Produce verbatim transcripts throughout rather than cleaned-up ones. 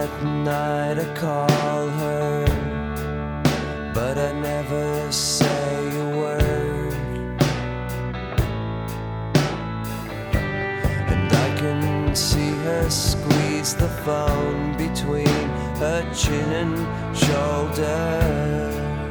at night I call her, but I never say a word. And I can see her squeeze the phone between her chin and shoulder.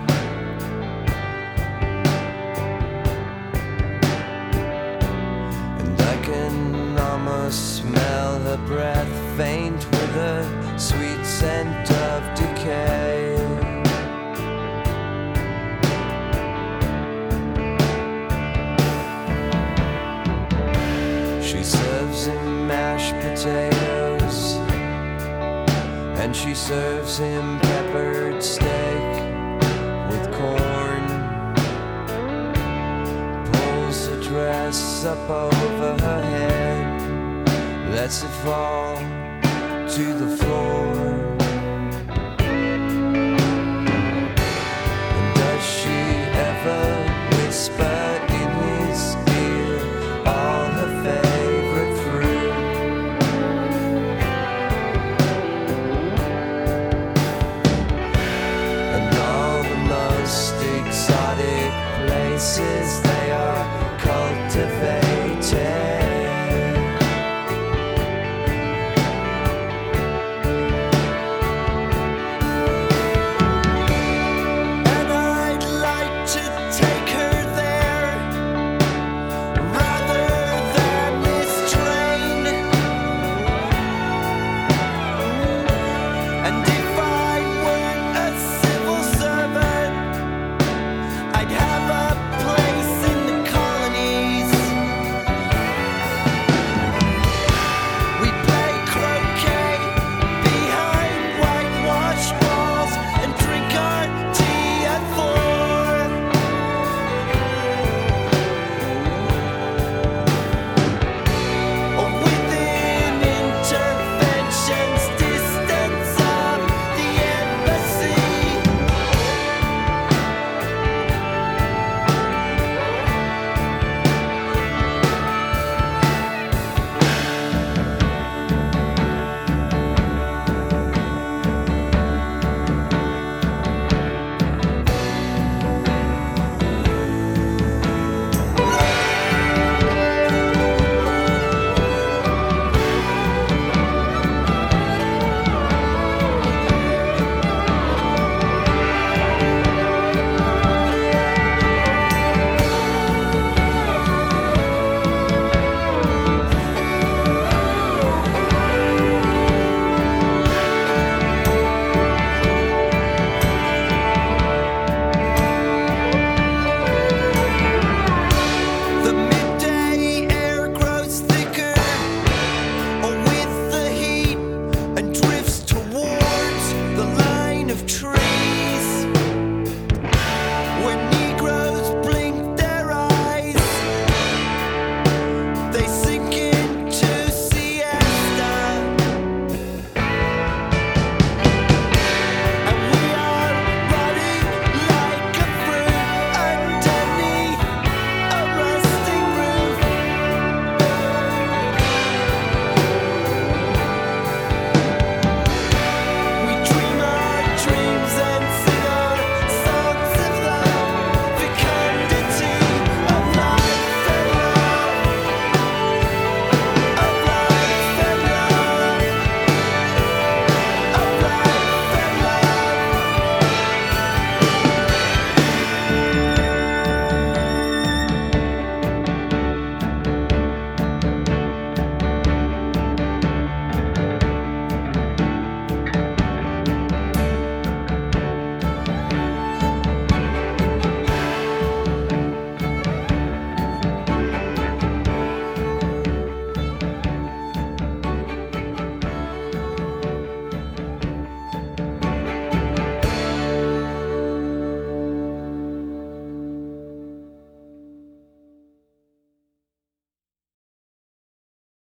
Smell her breath, faint with a sweet scent of decay. She serves him mashed potatoes, and she serves him peppered steak with corn. Pulls her dress up over her head, lets it fall to the floor.